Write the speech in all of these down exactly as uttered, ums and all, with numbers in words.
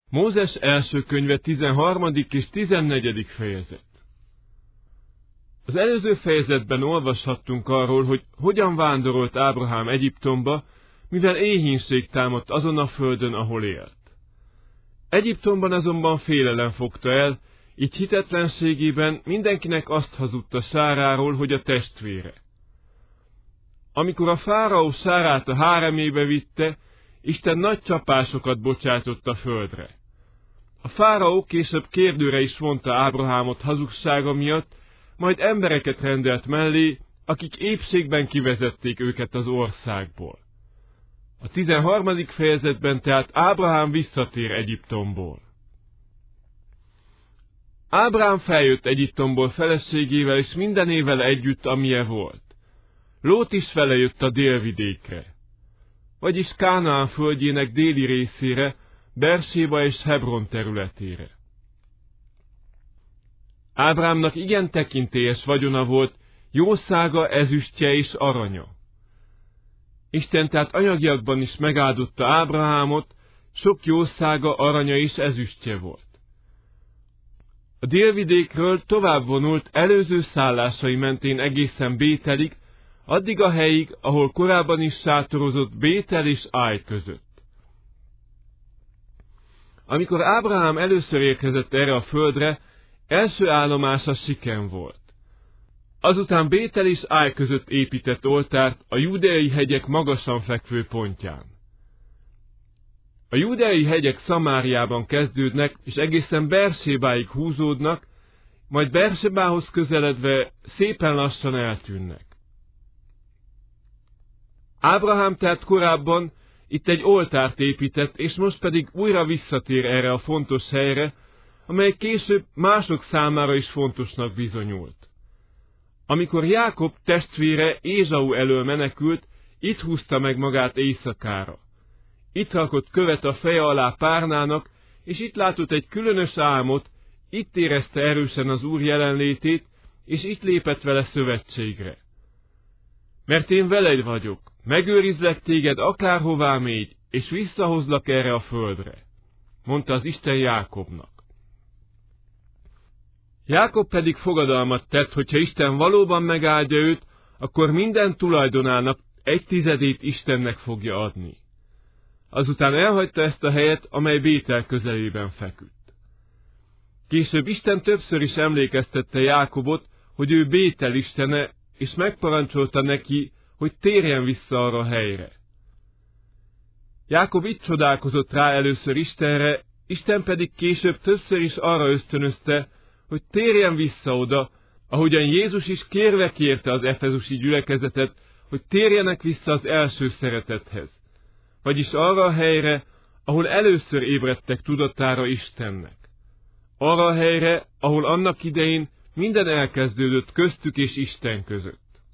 Mózes első könyve tizenharmadik és tizennegyedik fejezet. Az előző fejezetben olvashattunk arról, hogy hogyan vándorolt Ábrahám Egyiptomba, mivel éhínség támadt azon a földön, ahol élt. Egyiptomban azonban félelem fogta el, így hitetlenségében mindenkinek azt hazudta Sáráról, hogy a testvére. Amikor a fáraó Sárát a háremébe vitte, Isten nagy csapásokat bocsátott a földre. A fáraó később kérdőre is vonta Ábrahámot hazugsága miatt, majd embereket rendelt mellé, akik épségben kivezették őket az országból. A tizenharmadik fejezetben tehát Ábrahám visszatér Egyiptomból. Ábrahám feljött Egyiptomból feleségével és mindenével együtt, amilyen volt. Lót is vele jött a délvidékre, vagyis Kánaán földjének déli részére, Berséba és Hebron területére. Ábrahámnak igen tekintélyes vagyona volt, jószága, ezüstje és aranya. Isten tehát anyagiakban is megáldotta Ábrahámot, sok jószága, aranya és ezüstje volt. A délvidékről tovább vonult előző szállásai mentén egészen Bételig, addig a helyig, ahol korábban is sátorozott Bétel és Áj között. Amikor Ábrahám először érkezett erre a földre, első állomása Sikem volt. Azután Bétel és Áj között épített oltárt a júdeai hegyek magasan fekvő pontján. A júdeai hegyek Szamáriában kezdődnek, és egészen Bersébáig húzódnak, majd Bersébához közeledve szépen lassan eltűnnek. Ábrahám tehát korábban itt egy oltárt épített, és most pedig újra visszatér erre a fontos helyre, amely később mások számára is fontosnak bizonyult. Amikor Jákob testvére Ézsau elől menekült, itt húzta meg magát éjszakára. Itt rakott követ a feje alá párnának, és itt látott egy különös álmot, itt érezte erősen az Úr jelenlétét, és itt lépett vele szövetségre. Mert én veled vagyok, megőrizlek téged akárhová mégy, és visszahozlak erre a földre, mondta az Isten Jákobnak. Jákob pedig fogadalmat tett, hogyha Isten valóban megáldja őt, akkor minden tulajdonának egy tizedét Istennek fogja adni. Azután elhagyta ezt a helyet, amely Bétel közelében feküdt. Később Isten többször is emlékeztette Jákobot, hogy ő Bétel istene, és megparancsolta neki, hogy térjen vissza arra a helyre. Jákob itt csodálkozott rá először Istenre, Isten pedig később többször is arra ösztönözte, hogy térjen vissza oda, ahogyan Jézus is kérve kérte az efezusi gyülekezetet, hogy térjenek vissza az első szeretethez, vagyis arra a helyre, ahol először ébredtek tudatára Istennek. Arra a helyre, ahol annak idején minden elkezdődött köztük és Isten között.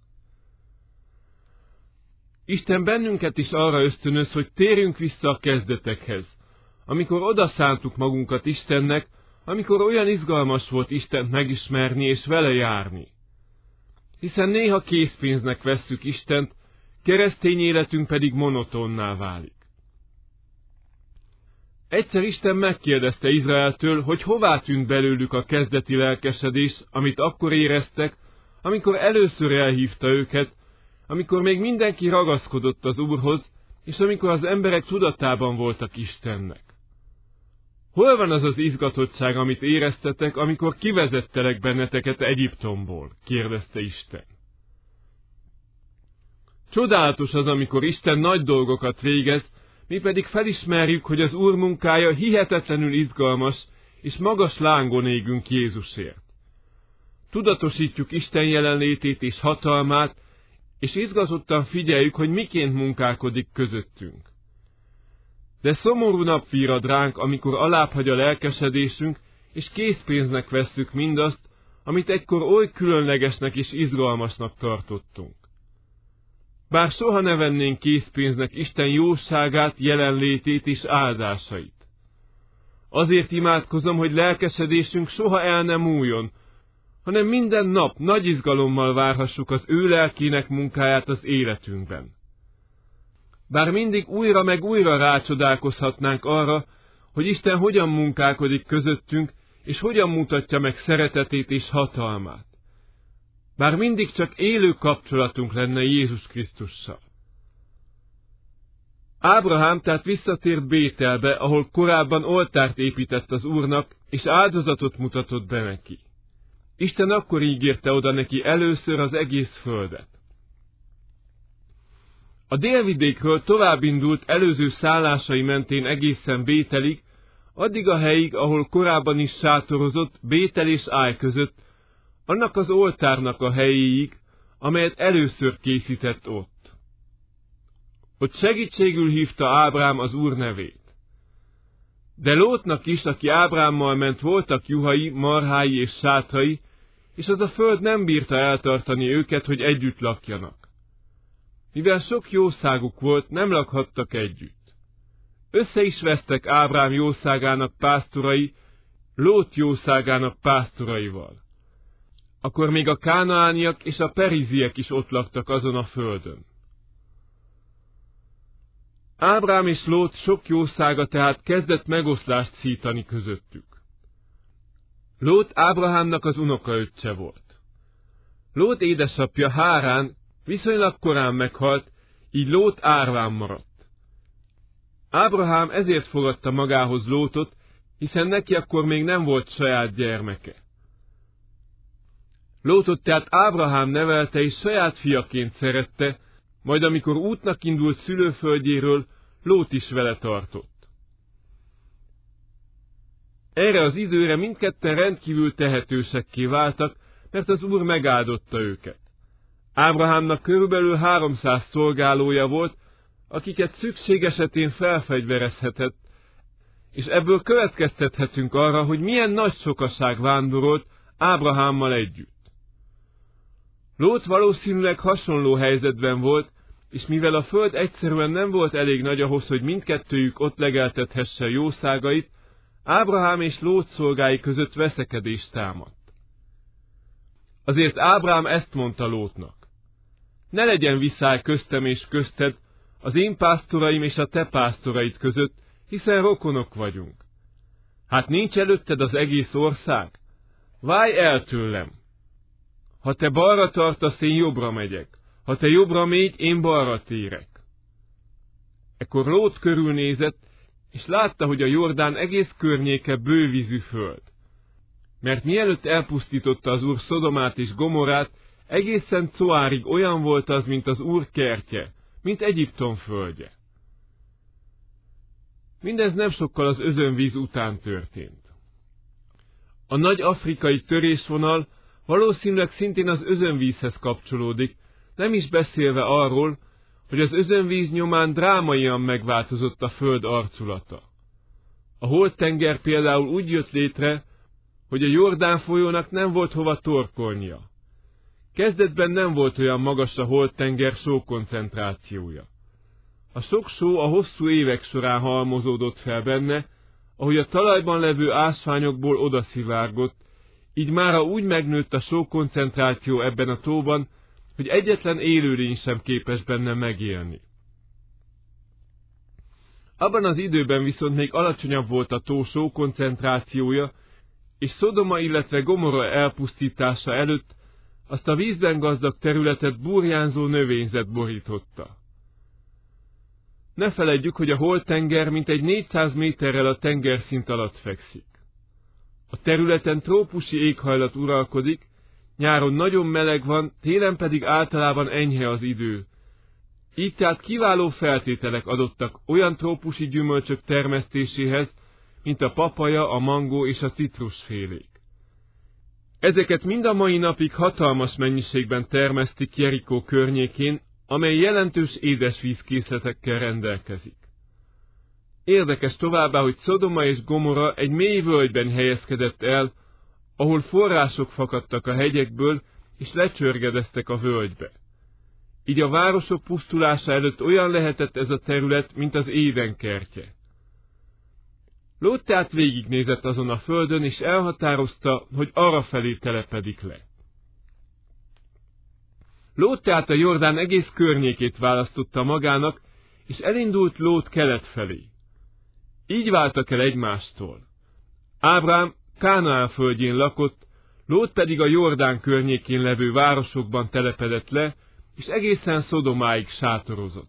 Isten bennünket is arra ösztönöz, hogy térjünk vissza a kezdetekhez, amikor oda szántuk magunkat Istennek, amikor olyan izgalmas volt Istent megismerni és vele járni. Hiszen néha készpénznek vesszük Istent, keresztény életünk pedig monotonná válik. Egyszer Isten megkérdezte Izraeltől, hogy hová tűnt belőlük a kezdeti lelkesedés, amit akkor éreztek, amikor először elhívta őket, amikor még mindenki ragaszkodott az Úrhoz, és amikor az emberek tudatában voltak Istennek. Hol van az az izgatottság, amit éreztetek, amikor kivezettelek benneteket Egyiptomból? Kérdezte Isten. Csodálatos az, amikor Isten nagy dolgokat végez, mi pedig felismerjük, hogy az Úr munkája hihetetlenül izgalmas, és magas lángon égünk Jézusért. Tudatosítjuk Isten jelenlétét és hatalmát, és izgatottan figyeljük, hogy miként munkálkodik közöttünk. De szomorú nap virrad ránk, amikor alábbhagy a lelkesedésünk, és készpénznek vesszük mindazt, amit egykor oly különlegesnek és izgalmasnak tartottunk. Bár soha ne vennénk készpénznek Isten jóságát, jelenlétét és áldásait. Azért imádkozom, hogy lelkesedésünk soha el nem múljon, hanem minden nap nagy izgalommal várhassuk az ő lelkének munkáját az életünkben. Bár mindig újra meg újra rácsodálkozhatnánk arra, hogy Isten hogyan munkálkodik közöttünk, és hogyan mutatja meg szeretetét és hatalmát. Bár mindig csak élő kapcsolatunk lenne Jézus Krisztussal. Ábrahám tehát visszatért Bételbe, ahol korábban oltárt épített az Úrnak, és áldozatot mutatott be neki. Isten akkor ígérte oda neki először az egész földet. A délvidékről tovább indult előző szállásai mentén egészen Bételig, addig a helyig, ahol korábban is sátorozott, Bétel és Áj között, annak az oltárnak a helyéig, amelyet először készített ott. Ott segítségül hívta Ábrám az Úr nevét. De Lótnak is, aki Ábrámmal ment, voltak juhai, marhái és sátrai, és az a föld nem bírta eltartani őket, hogy együtt lakjanak. Mivel sok jószáguk volt, nem lakhattak együtt. Össze is vesztek Ábrám jószágának pásztorai, Lót jószágának pásztoraival. Akkor még a kánaániak és a periziek is ott laktak azon a földön. Ábrám és Lót sok jószága tehát kezdett megoszlást szítani közöttük. Lót Ábrahámnak az unokaöccse volt. Lót édesapja Hárán viszonylag korán meghalt, így Lót árván maradt. Ábrahám ezért fogadta magához Lótot, hiszen neki akkor még nem volt saját gyermeke. Lótot tehát Ábrahám nevelte és saját fiaként szerette, majd amikor útnak indult szülőföldjéről, Lót is vele tartott. Erre az időre mindketten rendkívül tehetősekké váltak, mert az Úr megáldotta őket. Ábrahámnak körülbelül háromszáz szolgálója volt, akiket szükség esetén felfegyverezhetett, és ebből következtethetünk arra, hogy milyen nagy sokaság vándorolt Ábrahámmal együtt. Lót valószínűleg hasonló helyzetben volt, és mivel a föld egyszerűen nem volt elég nagy ahhoz, hogy mindkettőjük ott legeltethesse jószágait, Ábrahám és Lót szolgái között veszekedés támadt. Azért Ábrám ezt mondta Lótnak: ne legyen viszály köztem és közted, az én pásztoraim és a te pásztoraid között, hiszen rokonok vagyunk. Hát nincs előtted az egész ország? Válj el tőlem! Ha te balra tartasz, én jobbra megyek, ha te jobbra mégy, én balra térek. Ekkor Lót körülnézett, és látta, hogy a Jordán egész környéke bővízű föld. Mert mielőtt elpusztította az Úr Szodomát és Gomorrát, egészen Coárig olyan volt az, mint az Úr kertje, mint Egyiptom földje. Mindez nem sokkal az özönvíz után történt. A nagy afrikai törésvonal valószínűleg szintén az özönvízhez kapcsolódik, nem is beszélve arról, hogy az özönvíz nyomán drámaian megváltozott a föld arculata. A Holt-tenger például úgy jött létre, hogy a Jordán folyónak nem volt hova torkolnia. Kezdetben nem volt olyan magas a Holt-tenger sókoncentrációja. A sok só a hosszú évek során halmozódott fel benne, ahogy a talajban levő ásványokból odaszivárgott, így mára úgy megnőtt a sókoncentráció ebben a tóban, hogy egyetlen élőlény sem képes benne megélni. Abban az időben viszont még alacsonyabb volt a tó sókoncentrációja, és Szodoma, illetve Gomorra elpusztítása előtt azt a vízben gazdag területet burjánzó növényzet borította. Ne feledjük, hogy a Holt-tenger mintegy négyszáz méterrel a tengerszint alatt fekszik. A területen trópusi éghajlat uralkodik, nyáron nagyon meleg van, télen pedig általában enyhe az idő. Így tehát kiváló feltételek adottak olyan trópusi gyümölcsök termesztéséhez, mint a papaja, a mangó és a citrusfélék. Ezeket mind a mai napig hatalmas mennyiségben termesztik Jerikó környékén, amely jelentős édesvízkészletekkel rendelkezik. Érdekes továbbá, hogy Szodoma és Gomorra egy mély völgyben helyezkedett el, ahol források fakadtak a hegyekből, és lecsörgedeztek a völgybe. Így a városok pusztulása előtt olyan lehetett ez a terület, mint az Éden kertje. Lót tehát végignézett azon a földön, és elhatározta, hogy arrafelé telepedik le. Lót tehát a Jordán egész környékét választotta magának, és elindult Lót kelet felé. Így váltak el egymástól. Ábrám Kánaán földjén lakott, Lót pedig a Jordán környékén levő városokban telepedett le, és egészen Szodomáig sátorozott.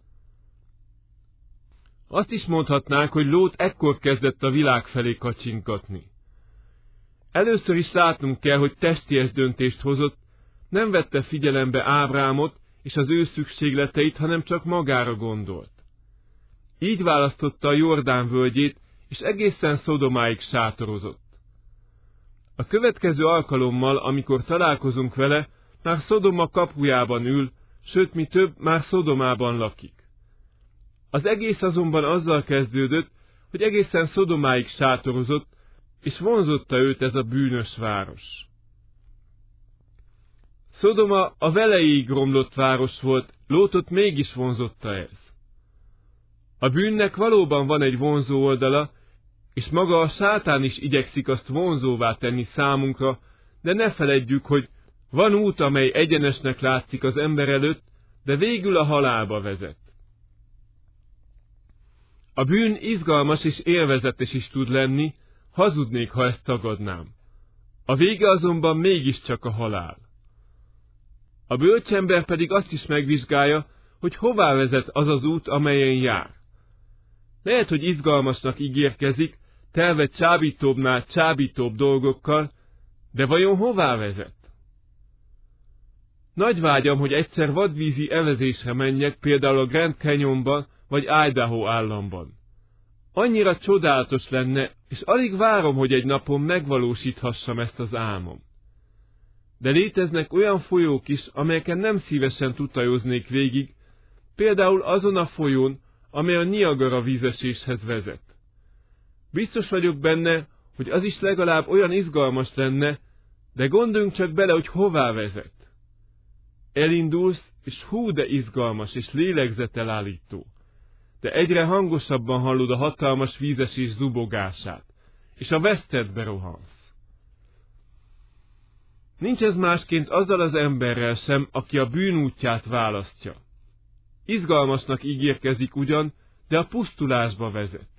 Azt is mondhatnánk, hogy Lót ekkor kezdett a világ felé kacsingatni. Először is látnunk kell, hogy testies döntést hozott, nem vette figyelembe Ábrámot és az ő szükségleteit, hanem csak magára gondolt. Így választotta a Jordán völgyét, és egészen Szodomáig sátorozott. A következő alkalommal, amikor találkozunk vele, már Szodoma kapujában ül, sőt, mi több, már Szodomában lakik. Az egész azonban azzal kezdődött, hogy egészen Szodomáig sátorozott, és vonzotta őt ez a bűnös város. Szodoma a velejéig romlott város volt, Lótot mégis vonzotta ez. A bűnnek valóban van egy vonzó oldala, és maga a sátán is igyekszik azt vonzóvá tenni számunkra, de ne feledjük, hogy van út, amely egyenesnek látszik az ember előtt, de végül a halálba vezet. A bűn izgalmas és élvezetes is tud lenni, hazudnék, ha ezt tagadnám. A vége azonban mégiscsak a halál. A bölcsember pedig azt is megvizsgálja, hogy hová vezet az az út, amelyen jár. Lehet, hogy izgalmasnak ígérkezik, telve csábítóbbnál csábítóbb dolgokkal, de vajon hová vezet? Nagy vágyam, hogy egyszer vadvízi evezésre menjek, például a Grand Canyonban vagy Idaho államban. Annyira csodálatos lenne, és alig várom, hogy egy napon megvalósíthassam ezt az álmom. De léteznek olyan folyók is, amelyeken nem szívesen tutajoznék végig, például azon a folyón, amely a Niagara vízeséshez vezet. Biztos vagyok benne, hogy az is legalább olyan izgalmas lenne, de gondoljunk csak bele, hogy hová vezet. Elindulsz, és hú, de izgalmas és lélegzetelállító, de egyre hangosabban hallod a hatalmas vízesés zubogását, és a vesztedbe rohansz. Nincs ez másként azzal az emberrel sem, aki a bűn útját választja. Izgalmasnak ígérkezik ugyan, de a pusztulásba vezet.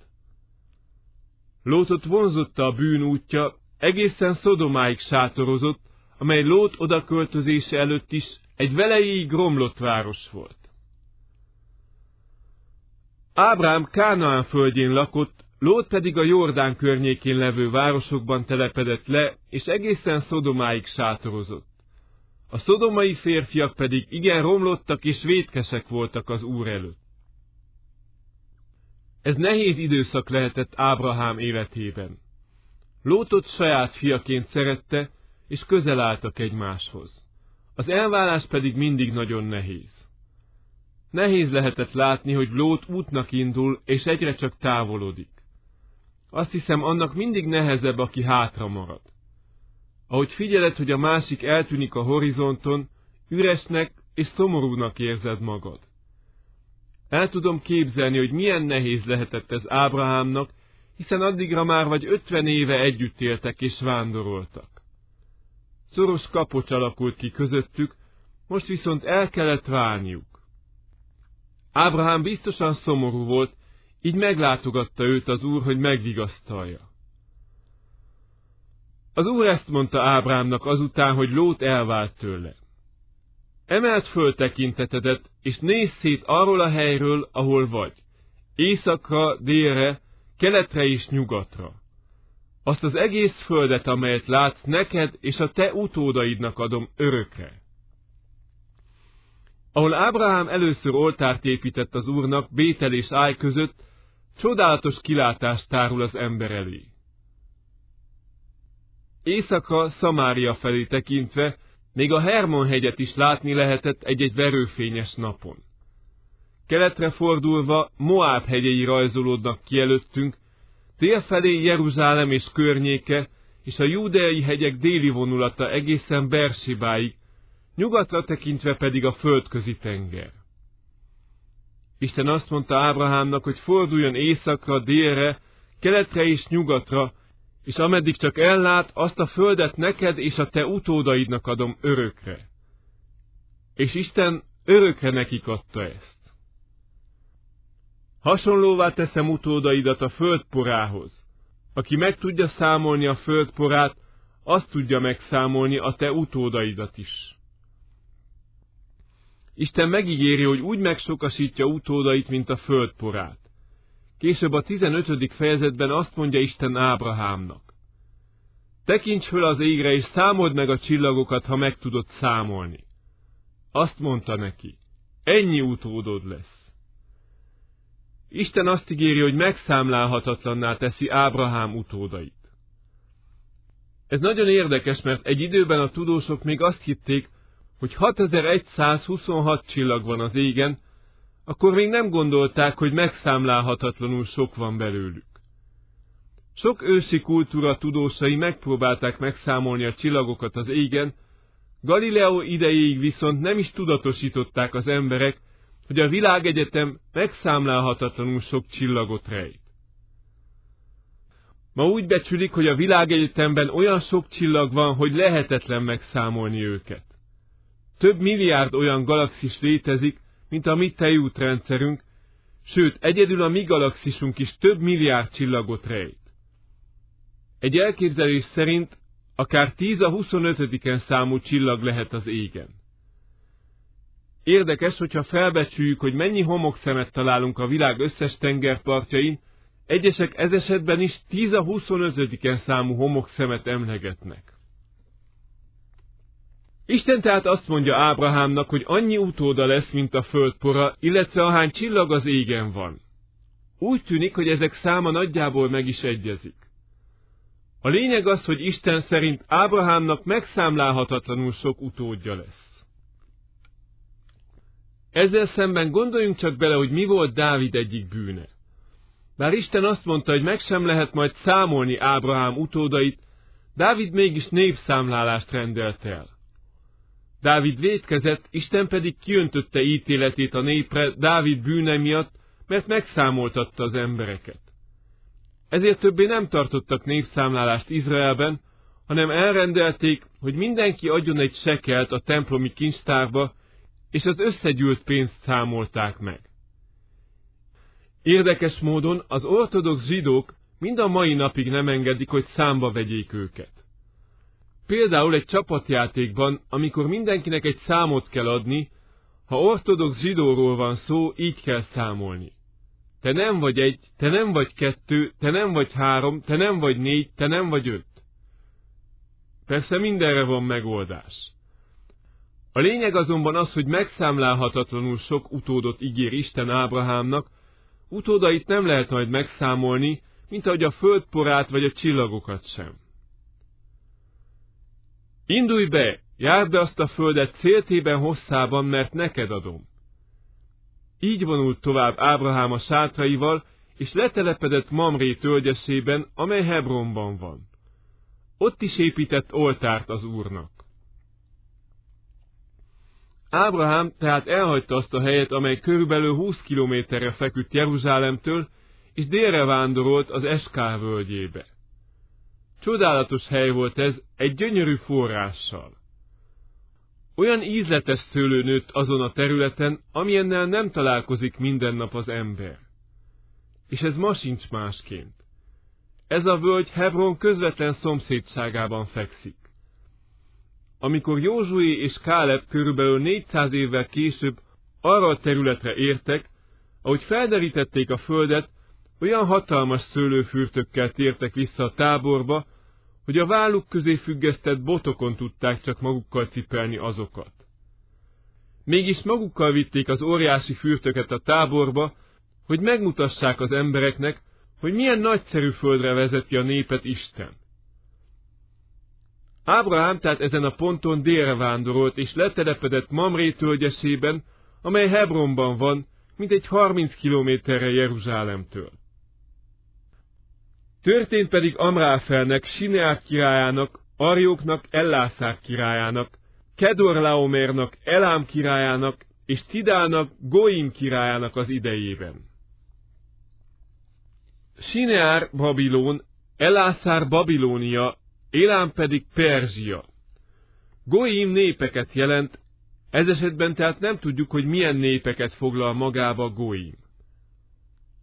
Lótot vonzotta a bűn útja, egészen Szodomáig sátorozott, amely Lót odaköltözése előtt is egy velejéig romlott város volt. Ábrám Kánaán földjén lakott, Lót pedig a Jordán környékén levő városokban telepedett le, és egészen Szodomáig sátorozott. A szodomai férfiak pedig igen romlottak és vétkesek voltak az Úr előtt. Ez nehéz időszak lehetett Ábrahám életében. Lótot saját fiaként szerette, és közel álltak egymáshoz. Az elválás pedig mindig nagyon nehéz. Nehéz lehetett látni, hogy Lót útnak indul, és egyre csak távolodik. Azt hiszem, annak mindig nehezebb, aki hátra marad. Ahogy figyeled, hogy a másik eltűnik a horizonton, üresnek és szomorúnak érzed magad. El tudom képzelni, hogy milyen nehéz lehetett ez Ábrahámnak, hiszen addigra már vagy ötven éve együtt éltek és vándoroltak. Szoros kapocs alakult ki közöttük, most viszont el kellett válniuk. Ábrahám biztosan szomorú volt, így meglátogatta őt az Úr, hogy megvigasztalja. Az Úr ezt mondta Ábrámnak azután, hogy Lót elvált tőle. Emeld föl tekintetedet, és nézz szét arról a helyről, ahol vagy, északra, délre, keletre és nyugatra. Azt az egész földet, amelyet látsz, neked és a te utódaidnak adom örökre. Ahol Ábrahám először oltárt épített az Úrnak Bétel és Áj között, csodálatos kilátást tárul az ember elé. Északra Szamária felé tekintve, még a Hermon-hegyet is látni lehetett egy-egy verőfényes napon. Keletre fordulva Moáb hegyei rajzolódnak ki előttünk, délfelé Jeruzsálem és környéke, és a júdeai hegyek déli vonulata egészen Bersibáig, nyugatra tekintve pedig a földközi tenger. Isten azt mondta Ábrahámnak, hogy forduljon északra, délre, keletre és nyugatra, és ameddig csak ellát, azt a földet neked és a te utódaidnak adom örökre. És Isten örökre nekik adta ezt. Hasonlóvá teszem utódaidat a föld porához. Aki meg tudja számolni a föld porát, azt tudja megszámolni a te utódaidat is. Isten megígéri, hogy úgy megsokasítja utódait, mint a föld porát. Később a tizenötödik fejezetben azt mondja Isten Ábrahámnak: tekints föl az égre, és számold meg a csillagokat, ha meg tudod számolni. Azt mondta neki: ennyi utódod lesz. Isten azt ígéri, hogy megszámlálhatatlanná teszi Ábrahám utódait. Ez nagyon érdekes, mert egy időben a tudósok még azt hitték, hogy hatezer-százhuszonhat csillag van az égen, akkor még nem gondolták, hogy megszámlálhatatlanul sok van belőlük. Sok ősi kultúra tudósai megpróbálták megszámolni a csillagokat az égen, Galileo idejéig viszont nem is tudatosították az emberek, hogy a világegyetem megszámlálhatatlanul sok csillagot rejt. Ma úgy becsülik, hogy a világegyetemben olyan sok csillag van, hogy lehetetlen megszámolni őket. Több milliárd olyan galaxis létezik, mint a mi tejútrendszerünk, sőt, egyedül a mi galaxisunk is több milliárd csillagot rejt. Egy elképzelés szerint akár tíz a huszonötödiken számú csillag lehet az égen. Érdekes, hogyha felbecsüljük, hogy mennyi homokszemet találunk a világ összes tengerpartjain, egyesek ez esetben is tíz a huszonötödiken számú homokszemet emlegetnek. Isten tehát azt mondja Ábrahámnak, hogy annyi utóda lesz, mint a földpora, illetve ahány csillag az égen van. Úgy tűnik, hogy ezek száma nagyjából meg is egyezik. A lényeg az, hogy Isten szerint Ábrahámnak megszámlálhatatlanul sok utódja lesz. Ezzel szemben gondoljunk csak bele, hogy mi volt Dávid egyik bűne. Bár Isten azt mondta, hogy meg sem lehet majd számolni Ábrahám utódait, Dávid mégis népszámlálást rendelt el. Dávid vétkezett, Isten pedig kiöntötte ítéletét a népre Dávid bűne miatt, mert megszámoltatta az embereket. Ezért többé nem tartottak népszámlálást Izraelben, hanem elrendelték, hogy mindenki adjon egy sekelt a templomi kincstárba, és az összegyűlt pénzt számolták meg. Érdekes módon az ortodox zsidók mind a mai napig nem engedik, hogy számba vegyék őket. Például egy csapatjátékban, amikor mindenkinek egy számot kell adni, ha ortodox zsidóról van szó, így kell számolni. Te nem vagy egy, te nem vagy kettő, te nem vagy három, te nem vagy négy, te nem vagy öt. Persze mindenre van megoldás. A lényeg azonban az, hogy megszámlálhatatlanul sok utódot ígér Isten Ábrahámnak, utódait nem lehet majd megszámolni, mint ahogy a földporát vagy a csillagokat sem. Indulj be, járd be azt a földet széltében hosszában, mert neked adom. Így vonult tovább Ábrahám a sátraival, és letelepedett Mamré tölgyesében, amely Hebronban van. Ott is épített oltárt az Úrnak. Ábrahám tehát elhagyta azt a helyet, amely körülbelül húsz kilométerre feküdt Jeruzsálemtől, és délre vándorolt az Eskál völgyébe. Csodálatos hely volt ez, egy gyönyörű forrással. Olyan ízletes szőlő nőtt azon a területen, amilyennel nem találkozik minden nap az ember. És ez ma sincs másként. Ez a völgy Hebron közvetlen szomszédságában fekszik. Amikor Józsué és Káleb körülbelül négyszáz évvel később arra a területre értek, ahogy felderítették a földet, olyan hatalmas szőlőfürtökkel tértek vissza a táborba, hogy a válluk közé függesztett botokon tudták csak magukkal cipelni azokat. Mégis magukkal vitték az óriási fürtöket a táborba, hogy megmutassák az embereknek, hogy milyen nagyszerű földre vezeti a népet Isten. Ábrahám tehát ezen a ponton délre vándorolt, és letelepedett Mamré tölgyesében, amely Hebronban van, mintegy harminc kilométerre Jeruzsálemtől. Történt pedig Amráfelnek, Sineár királyának, Arjóknak, Ellászár királyának, Kedorlaomernak, Elám királyának és Tidálnak, Goim királyának az idejében. Sineár Babilón, Ellászár Babilónia, Élám pedig Perzsia. Goim népeket jelent, ez esetben tehát nem tudjuk, hogy milyen népeket foglal magába Goim.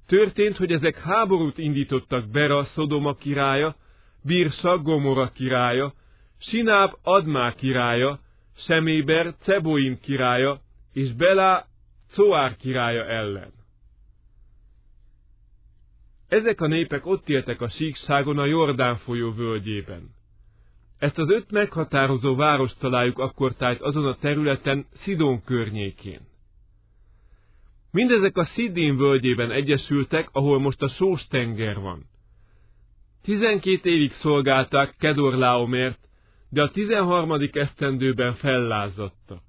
Történt, hogy ezek háborút indítottak Bera, Szodoma királya, Birsa, Gomora királya, Sináb, Admá királya, Seméber, Ceboim királya, és Belá, Coár királya ellen. Ezek a népek ott éltek a síkságon a Jordán folyó völgyében. Ezt az öt meghatározó várost találjuk akkortájt azon a területen, Szidón környékén. Mindezek a Sziddim völgyében egyesültek, ahol most a Sós tenger van. Tizenkét évig szolgálták Kedorlaomert, de a tizenharmadik esztendőben fellázadtak.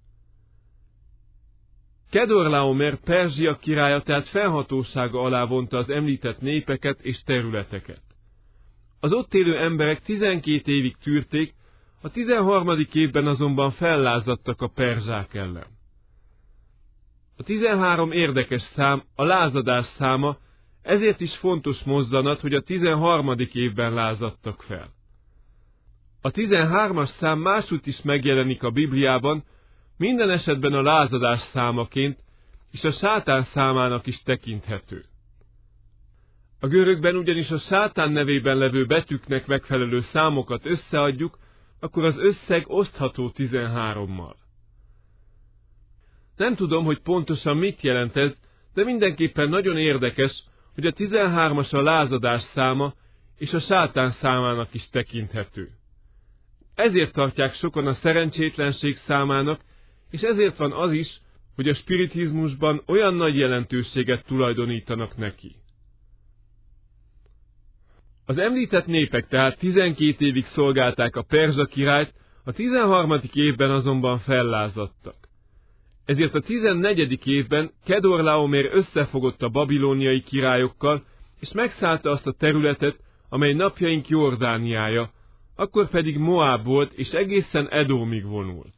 Kedorlaomer Perzsia királya tehát felhatósága alá vonta az említett népeket és területeket. Az ott élő emberek tizenkét évig tűrték, a tizenharmadik évben azonban fellázadtak a perzsák ellen. A tizenhárom érdekes szám, a lázadás száma, ezért is fontos mozzanat, hogy a tizenharmadik évben lázadtak fel. A tizenhármas szám másút is megjelenik a Bibliában, minden esetben a lázadás számaként, és a sátán számának is tekinthető. A görögben ugyanis a sátán nevében levő betűknek megfelelő számokat összeadjuk, akkor az összeg osztható tizenhárommal. Nem tudom, hogy pontosan mit jelent ez, de mindenképpen nagyon érdekes, hogy a tizenhármas a lázadás száma, és a sátán számának is tekinthető. Ezért tartják sokan a szerencsétlenség számának, és ezért van az is, hogy a spiritizmusban olyan nagy jelentőséget tulajdonítanak neki. Az említett népek tehát tizenkét évig szolgálták a perzsa királyt, a tizenharmadik évben azonban fellázadtak. Ezért a tizennegyedik évben Kedorlaomer összefogott a babilóniai királyokkal, és megszállta azt a területet, amely napjaink Jordániája, akkor pedig Moáb volt, és egészen Edomig vonult.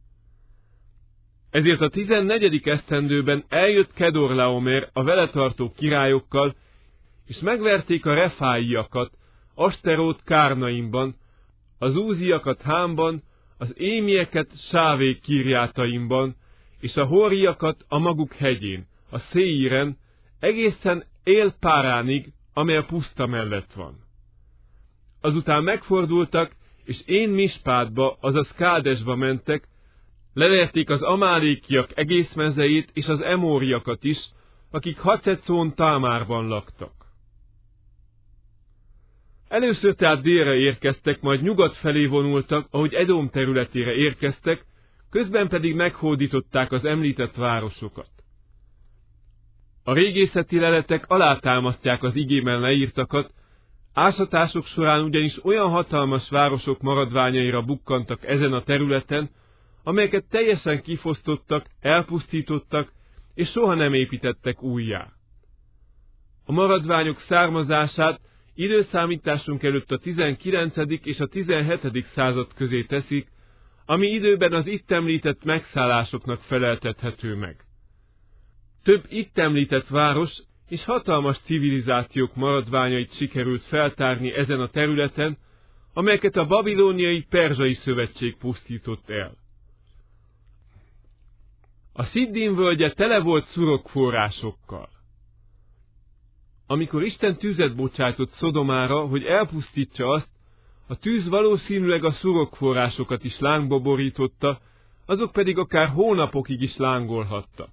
Ezért a tizennegyedik esztendőben eljött Kedorlaomer a vele tartó királyokkal, és megverték a refáiakat, Asterót Kárnaimban, az úziakat Hámban, az émieket Sávé Kirjátaimban, és a hóriakat a maguk hegyén, a Széíren, egészen Él Páránig, amely a puszta mellett van. Azután megfordultak, és én Mispátba, azaz Kádesba mentek, leverték az amálékiak egész mezejét és az emóriakat is, akik Hacecón Támárban laktak. Először tehát délre érkeztek, majd nyugat felé vonultak, ahogy Edom területére érkeztek, közben pedig meghódították az említett városokat. A régészeti leletek alátámasztják az igében leírtakat, ásatások során ugyanis olyan hatalmas városok maradványaira bukkantak ezen a területen, amelyeket teljesen kifosztottak, elpusztítottak, és soha nem építettek újjá. A maradványok származását időszámításunk előtt a tizenkilencedik és a tizenhetedik század közé teszik, ami időben az itt említett megszállásoknak feleltethető meg. Több itt említett város és hatalmas civilizációk maradványait sikerült feltárni ezen a területen, amelyeket a babilóniai perzsai szövetség pusztított el. A Sziddim völgye tele volt szurokforrásokkal. Amikor Isten tüzet bocsájtott Szodomára, hogy elpusztítsa azt, a tűz valószínűleg a szurokforrásokat is lángba borította, azok pedig akár hónapokig is lángolhattak.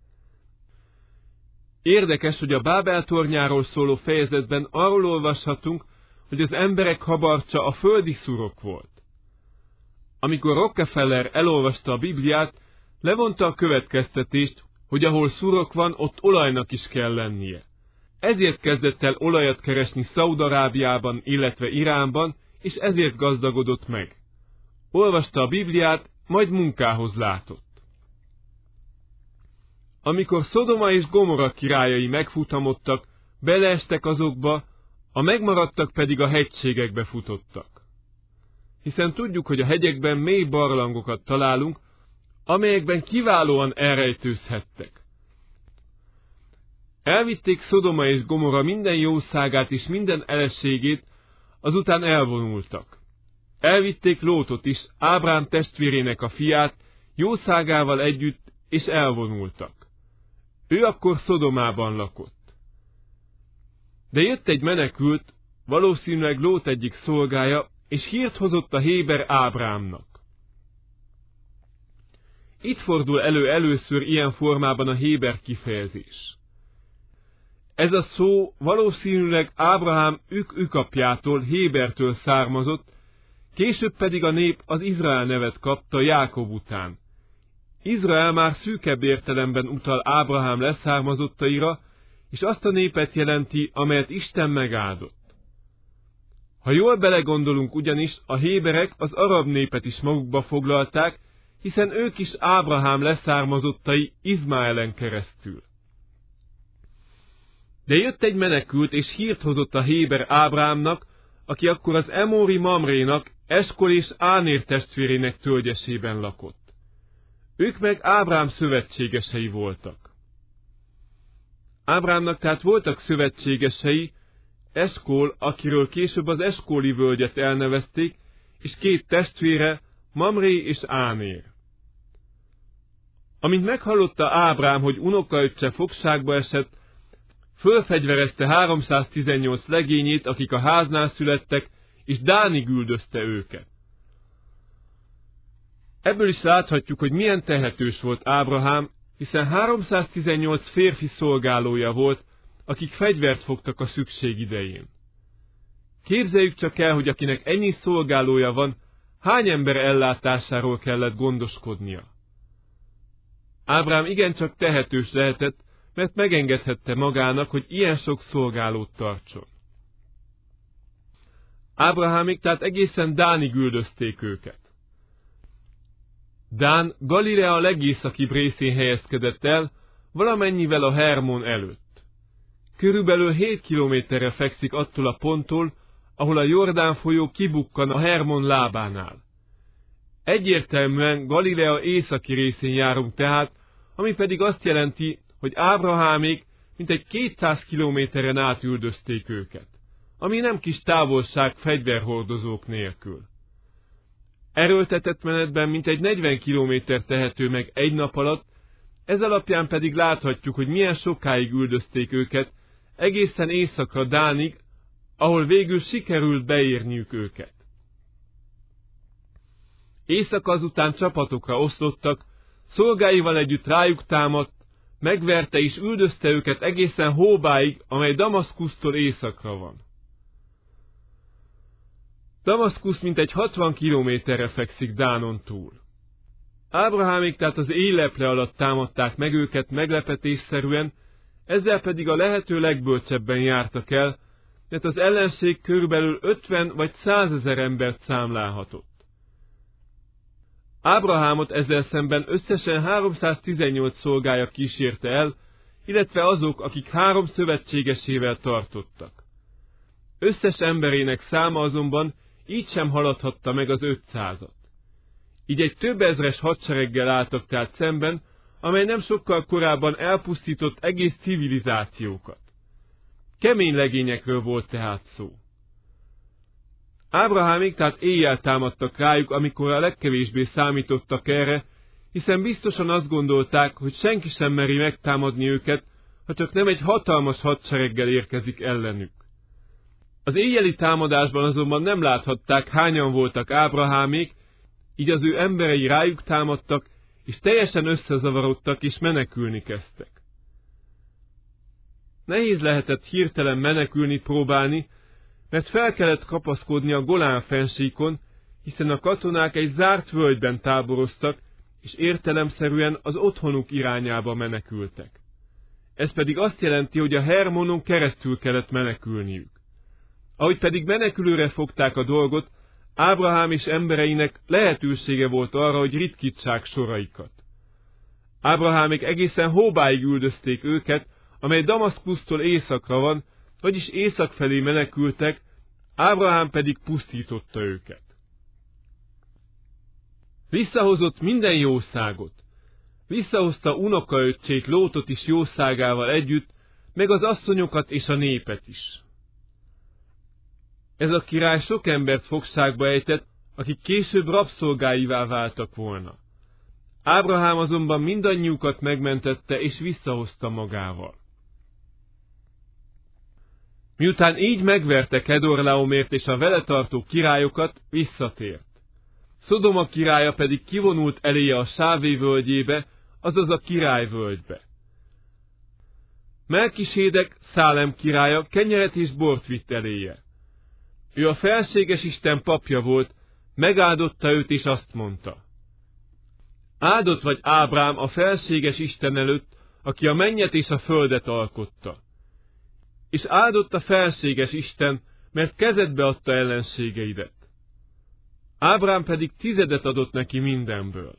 Érdekes, hogy a Bábel tornyáról szóló fejezetben arról olvashatunk, hogy az emberek habarcsa a földi szurok volt. Amikor Rockefeller elolvasta a Bibliát, levonta a következtetést, hogy ahol szurok van, ott olajnak is kell lennie. Ezért kezdett el olajat keresni Szaúd-Arábiában, illetve Iránban, és ezért gazdagodott meg. Olvasta a Bibliát, majd munkához látott. Amikor Szodoma és Gomora királyai megfutamodtak, beleestek azokba, a megmaradtak pedig a hegységekbe futottak. Hiszen tudjuk, hogy a hegyekben mély barlangokat találunk, amelyekben kiválóan elrejtőzhettek. Elvitték Szodoma és Gomora minden jószágát és minden elességét, azután elvonultak. Elvitték Lótot is, Ábrám testvérének a fiát, jószágával együtt, és elvonultak. Ő akkor Szodomában lakott. De jött egy menekült, valószínűleg Lót egyik szolgája, és hírt hozott a héber Ábrámnak. Itt fordul elő először ilyen formában a héber kifejezés. Ez a szó valószínűleg Ábrahám ük-ükapjától, Hébertől származott, később pedig a nép az Izrael nevet kapta Jákob után. Izrael már szűkebb értelemben utal Ábrahám leszármazottaira, és azt a népet jelenti, amelyet Isten megáldott. Ha jól belegondolunk ugyanis, a héberek az arab népet is magukba foglalták, hiszen ők is Ábrahám leszármazottai Izmáelen keresztül. De jött egy menekült, és hírt hozott a héber Ábrámnak, aki akkor az emóri Mamrénak, Eskol és Ánér testvérének tölgyesében lakott. Ők meg Ábrám szövetségesei voltak. Ábrámnak tehát voltak szövetségesei, Eskol, akiről később az Eskóli völgyet elnevezték, és két testvére, Mamré és Ánér. Amint meghallotta Ábrám, hogy unokaöccse fogságba esett, fölfegyverezte háromszáztizennyolc legényét, akik a háznál születtek, és Dánig üldözte őket. Ebből is láthatjuk, hogy milyen tehetős volt Ábrahám, hiszen háromszáztizennyolc férfi szolgálója volt, akik fegyvert fogtak a szükség idején. Képzeljük csak el, hogy akinek ennyi szolgálója van, hány ember ellátásáról kellett gondoskodnia. Ábrám igencsak tehetős lehetett, mert megengedhette magának, hogy ilyen sok szolgálót tartson. Ábrahámék tehát egészen Dánig üldözték őket. Dán Galilea legészakibb részén helyezkedett el, valamennyivel a Hermon előtt. Körülbelül hét kilométerre fekszik attól a ponttól, ahol a Jordán folyó kibukkan a Hermon lábánál. Egyértelműen Galilea északi részén járunk tehát, ami pedig azt jelenti, hogy Ábrahámék mintegy kétszáz kilométeren át üldözték őket, ami nem kis távolság fegyverhordozók nélkül. Erőltetett menetben mintegy negyven kilométer tehető meg egy nap alatt, ez alapján pedig láthatjuk, hogy milyen sokáig üldözték őket, egészen északra Dánig, ahol végül sikerült beérniük őket. Éjszaka azután csapatokra oszlottak, szolgáival együtt rájuk támadt, megverte és üldözte őket egészen Hóbáig, amely Damaszkusztól északra van. Damaszkusz mintegy hatvan kilométerre fekszik Dánon túl. Ábrahámék tehát az éjleple alatt támadták meg őket meglepetésszerűen, ezzel pedig a lehető legbölcsebben jártak el, mert az ellenség körülbelül ötven vagy százezer embert számlálhatott. Ábrahámot ezzel szemben összesen háromszáztizennyolc szolgája kísérte el, illetve azok, akik három szövetségesével tartottak. Összes emberének száma azonban így sem haladhatta meg az ötszázat. Így egy több ezres hadsereggel álltak tehát szemben, amely nem sokkal korábban elpusztított egész civilizációkat. Kemény legényekről volt tehát szó. Ábrahámék tehát éjjel támadtak rájuk, amikor a legkevésbé számítottak erre, hiszen biztosan azt gondolták, hogy senki sem meri megtámadni őket, ha csak nem egy hatalmas hadsereggel érkezik ellenük. Az éjjeli támadásban azonban nem láthatták, hányan voltak Ábrahámék, így az ő emberei rájuk támadtak, és teljesen összezavarodtak és menekülni kezdtek. Nehéz lehetett hirtelen menekülni próbálni, mert fel kellett kapaszkodni a Golán fennsíkon, hiszen a katonák egy zárt völgyben táboroztak, és értelemszerűen az otthonuk irányába menekültek. Ez pedig azt jelenti, hogy a Hermonon keresztül kellett menekülniük. Ahogy pedig menekülőre fogták a dolgot, Ábrahám és embereinek lehetősége volt arra, hogy ritkítsák soraikat. Ábrahámék egészen Hóbáig üldözték őket, amely Damaszkusztól északra van, vagyis észak felé menekültek, Ábrahám pedig pusztította őket. Visszahozott minden jószágot. Visszahozta unokaöccsét Lótot is jószágával együtt, meg az asszonyokat és a népet is. Ez a király sok embert fogságba ejtett, akik később rabszolgáivá váltak volna. Ábrahám azonban mindannyiukat megmentette és visszahozta magával. Miután így megverte Kedorlaomért és a vele tartó királyokat, visszatért. Szodoma királya pedig kivonult eléje a Sávé völgyébe, azaz a királyvölgybe. Melkisédek, Szálem királya kenyeret és bort vitt eléje. Ő a felséges Isten papja volt, megáldotta őt és azt mondta: áldott vagy Ábrám a felséges Isten előtt, aki a mennyet és a földet alkotta. És áldott a felséges Isten, mert kezedbe adta ellenségeidet. Ábrám pedig tizedet adott neki mindenből.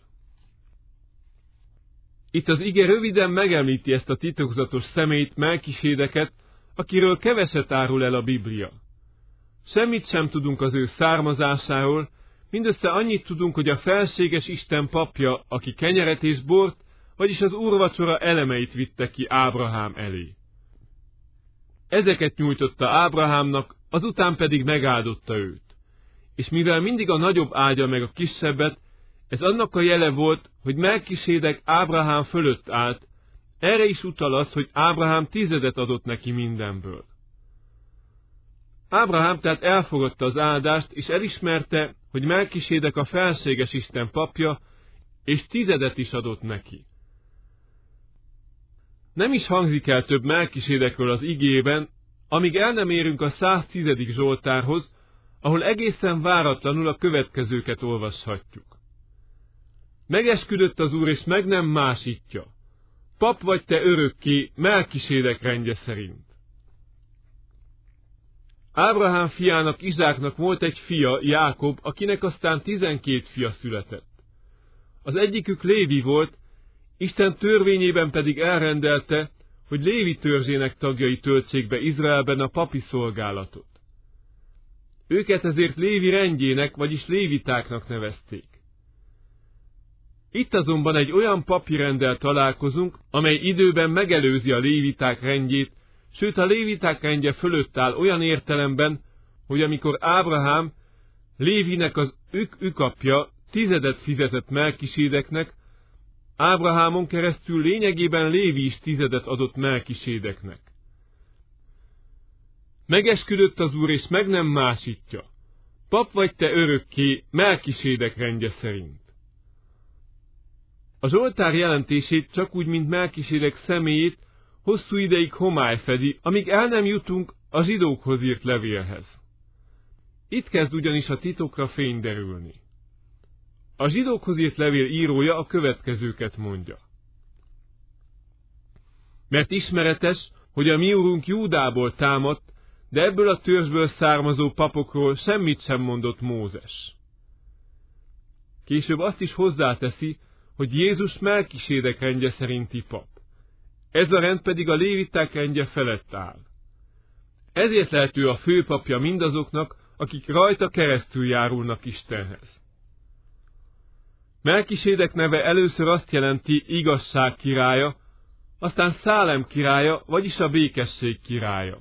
Itt az ige röviden megemlíti ezt a titokzatos személyt, Melkisédeket, akiről keveset árul el a Biblia. Semmit sem tudunk az ő származásáról, mindössze annyit tudunk, hogy a felséges Isten papja, aki kenyeret és bort, vagyis az úrvacsora elemeit vitte ki Ábrahám elé. Ezeket nyújtotta Ábrahámnak, azután pedig megáldotta őt. És mivel mindig a nagyobb áldja meg a kisebbet, ez annak a jele volt, hogy Melkisédek Ábrahám fölött állt, erre is utal az, hogy Ábrahám tizedet adott neki mindenből. Ábrahám tehát elfogadta az áldást, és elismerte, hogy Melkisédek a felséges Isten papja, és tizedet is adott neki. Nem is hangzik el több Melkisédekről az igében, amíg el nem érünk a száztízedik Zsoltárhoz, ahol egészen váratlanul a következőket olvashatjuk. Megesküdött az Úr, és meg nem másítja. Pap vagy te örökké, Melkisédek rendje szerint. Ábrahám fiának, Izsáknak volt egy fia, Jákob, akinek aztán tizenkét fia született. Az egyikük Lévi volt, Isten törvényében pedig elrendelte, hogy Lévi törzsének tagjai töltsék be Izraelben a papi szolgálatot. Őket ezért Lévi rendjének, vagyis lévitáknak nevezték. Itt azonban egy olyan papi renddel találkozunk, amely időben megelőzi a léviták rendjét, sőt a léviták rendje fölött áll olyan értelemben, hogy amikor Ábrahám Lévinek az ük ükapja tizedet fizetett Melkisédeknek, Ábrahámon keresztül lényegében Lévi is tizedet adott Melkisédeknek. Megesküdött az Úr, és meg nem másítja. Pap vagy te örökké, Melkisédek rendje szerint. A Zsoltár jelentését csak úgy, mint Melkisédek személyét, hosszú ideig homály fedi, amíg el nem jutunk a zsidókhoz írt levélhez. Itt kezd ugyanis a titokra fény derülni. A zsidókhoz írt levél írója a következőket mondja. Mert ismeretes, hogy a mi úrunk Júdából támadt, de ebből a törzsből származó papokról semmit sem mondott Mózes. Később azt is hozzáteszi, hogy Jézus Melkisédek rendje szerinti pap. Ez a rend pedig a léviták rendje felett áll. Ezért lehet ő a főpapja mindazoknak, akik rajta keresztül járulnak Istenhez. Melkisédek neve először azt jelenti igazság királya, aztán Szálem királya, vagyis a békesség királya.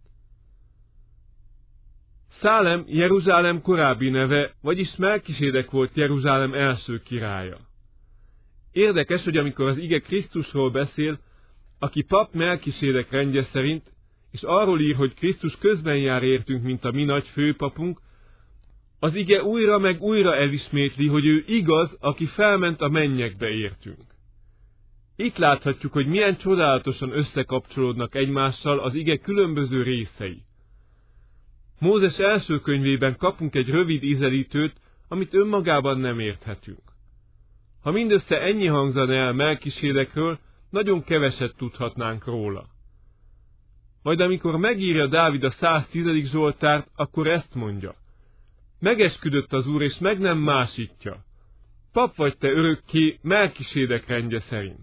Szálem Jeruzsálem korábbi neve, vagyis Melkisédek volt Jeruzsálem első királya. Érdekes, hogy amikor az ige Krisztusról beszél, aki pap Melkisédek rendje szerint, és arról ír, hogy Krisztus közben jár értünk, mint a mi nagy főpapunk, az ige újra meg újra elismétli, hogy ő igaz, aki felment a mennyekbe értünk. Itt láthatjuk, hogy milyen csodálatosan összekapcsolódnak egymással az ige különböző részei. Mózes első könyvében kapunk egy rövid ízelítőt, amit önmagában nem érthetünk. Ha mindössze ennyi hangzana el Melkisédekről, nagyon keveset tudhatnánk róla. Majd amikor megírja Dávid a száztízedik Zsoltárt, akkor ezt mondja. Megesküdött az Úr, és meg nem másítja. Pap vagy te örökké, Melkisédek rendje szerint.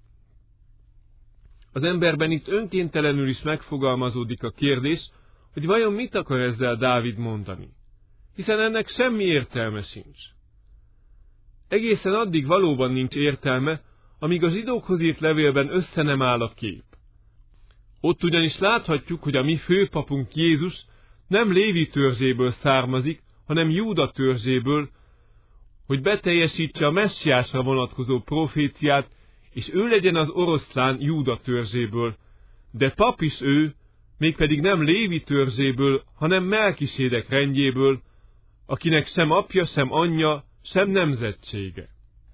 Az emberben itt önkéntelenül is megfogalmazódik a kérdés, hogy vajon mit akar ezzel Dávid mondani, hiszen ennek semmi értelme sincs. Egészen addig valóban nincs értelme, amíg a zsidókhoz írt levélben össze nem áll a kép. Ott ugyanis láthatjuk, hogy a mi főpapunk Jézus nem Lévi törzséből származik, hanem Júda törzséből, hogy beteljesítse a messiásra vonatkozó proféciát, és ő legyen az oroszlán Júda törzséből, de pap is ő, mégpedig nem Lévi törzséből, hanem Melkisédek rendjéből, akinek sem apja, sem anyja, sem nemzetsége.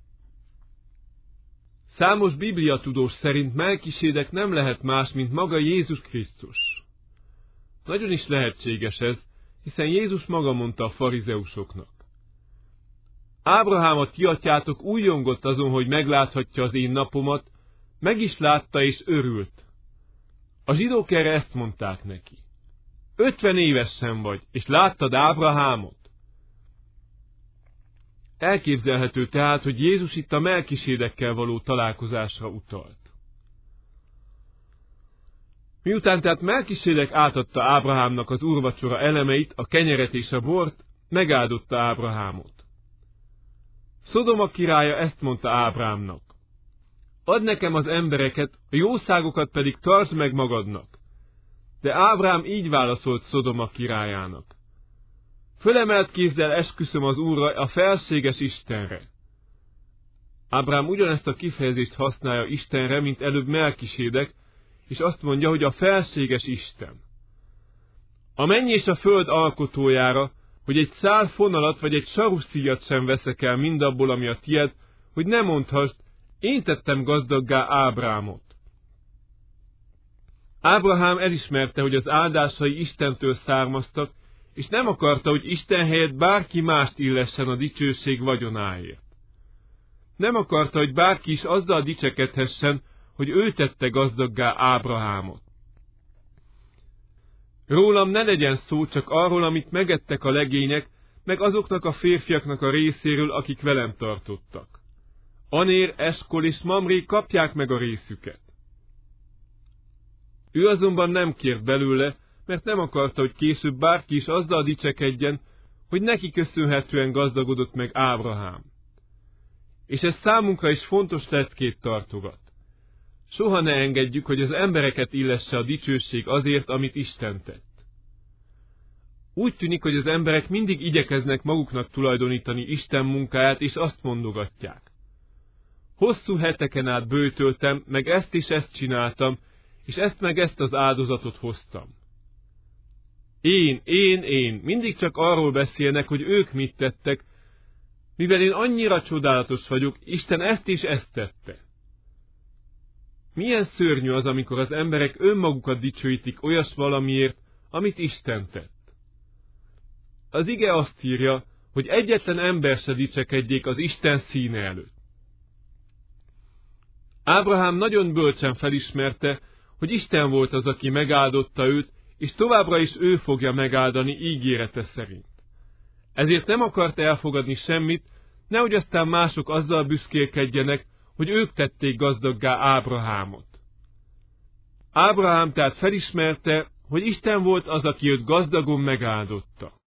Számos bibliatudós szerint Melkisédek nem lehet más, mint maga Jézus Krisztus. Nagyon is lehetséges ez, hiszen Jézus maga mondta a farizeusoknak: Ábrahám, a ti atyátok újjongott azon, hogy megláthatja az én napomat, meg is látta és örült. A zsidók erre ezt mondták neki: ötven évesen vagy, és láttad Ábrahámot? Elképzelhető tehát, hogy Jézus itt a Melkisédekkel való találkozásra utalt. Miután tehát Melkisédek átadta Ábrahámnak az úrvacsora elemeit, a kenyeret és a bort, megáldotta Ábrahámot. Szodoma királya ezt mondta Ábrahámnak: Add nekem az embereket, a jószágokat pedig tartsd meg magadnak. De Ábrahám így válaszolt Szodoma királyának: Fölemelt kézzel esküszöm az Úrra, a felséges Istenre. Ábrahám ugyanezt a kifejezést használja Istenre, mint előbb Melkisédek, és azt mondja, hogy a felséges Isten. A menny és a föld alkotójára, hogy egy szál fonalat vagy egy saruszíjat sem veszek el mindabból, ami a tied, hogy ne mondhassd, én tettem gazdaggá Ábrahámot. Ábrahám elismerte, hogy az áldásai Istentől származtak, és nem akarta, hogy Isten helyett bárki mást illessen a dicsőség vagyonáért. Nem akarta, hogy bárki is azzal dicsekedhessen, hogy ő tette gazdaggá Ábrahámot. Rólam ne legyen szó, csak arról, amit megettek a legények, meg azoknak a férfiaknak a részéről, akik velem tartottak. Anér, Eskol és Mamré kapják meg a részüket. Ő azonban nem kért belőle, mert nem akarta, hogy később bárki is azzal dicsekedjen, hogy neki köszönhetően gazdagodott meg Ábrahám. És ez számunkra is fontos leckét tartogat. Soha ne engedjük, hogy az embereket illesse a dicsőség azért, amit Isten tett. Úgy tűnik, hogy az emberek mindig igyekeznek maguknak tulajdonítani Isten munkáját, és azt mondogatják: Hosszú heteken át böjtöltem, meg ezt és ezt csináltam, és ezt meg ezt az áldozatot hoztam. Én, én, én, mindig csak arról beszélnek, hogy ők mit tettek, mivel én annyira csodálatos vagyok, Isten ezt és ezt tette. Milyen szörnyű az, amikor az emberek önmagukat dicsőítik olyas valamiért, amit Isten tett. Az ige azt írja, hogy egyetlen ember se dicsekedjék az Isten színe előtt. Ábrahám nagyon bölcsen felismerte, hogy Isten volt az, aki megáldotta őt, és továbbra is ő fogja megáldani ígérete szerint. Ezért nem akart elfogadni semmit, nehogy aztán mások azzal büszkélkedjenek, hogy ők tették gazdaggá Ábrahámot. Ábrahám tehát felismerte, hogy Isten volt az, aki őt gazdagon megáldotta.